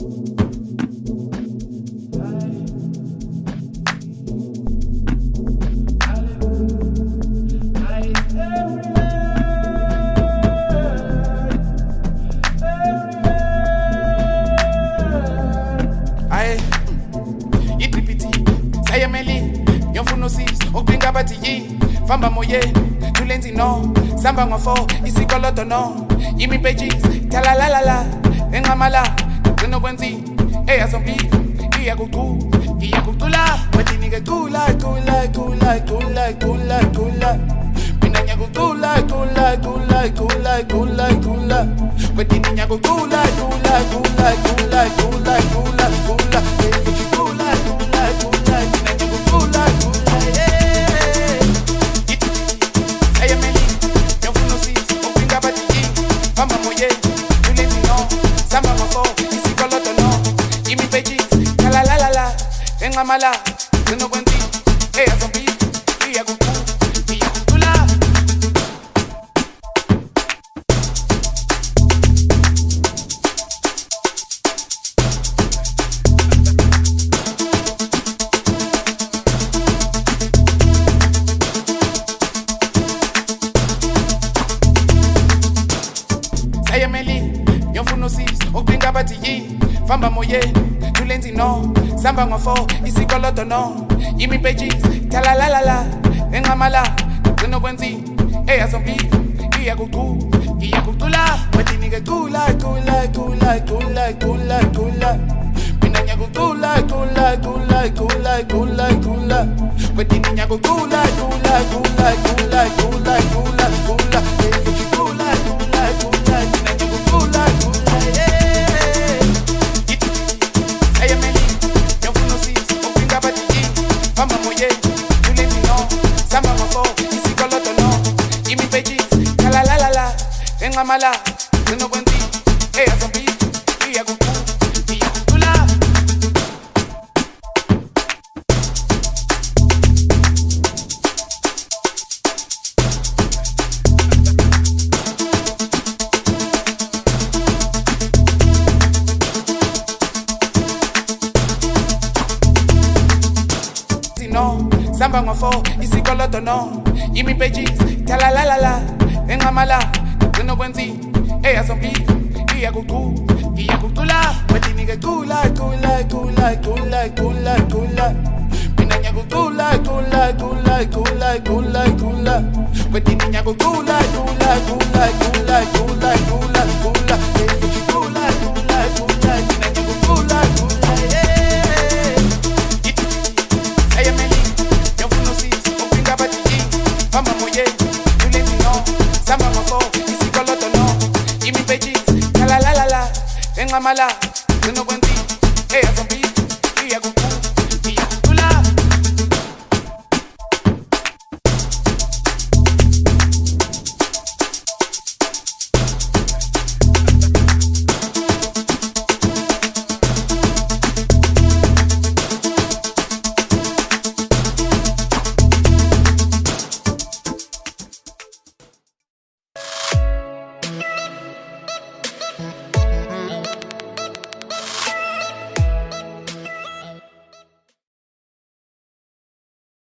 Famba moye, tulenzi no, samba ngofo, isikoloto no, yimi pages, tala la la la, engamala, tuno kwenzi, eya zombi, iya kutula, wetini ke kula, minanya kula, wetini nya kula, engamala, tuno kwenzi, eya zombi, iya kutula. Sayemeli, yofuna usizo, ukupinga bathi yi, famba moye, tulenzi no, samba ngofo, isikoloto no, yimi pages, tala la la la, engamala, tuno kwenzi, eya zombi, iya kutula, wetini ke kula, minanya kula, wetini nya kula, engamala, tuno kwenzi, eya zombi, iya kutula. No, samba ngofo, isikoloto no, yimi pages, tala la la la, engamala, tuno kwenzi, eya zombi, iya kutula, wetini ke kula, minanya kula, wetini nya kula, famba moye, tulenzi no, samba ngofo, isikoloto no, yimi pages, tala la la la, engamala, tuno kwenzi, eya zombi.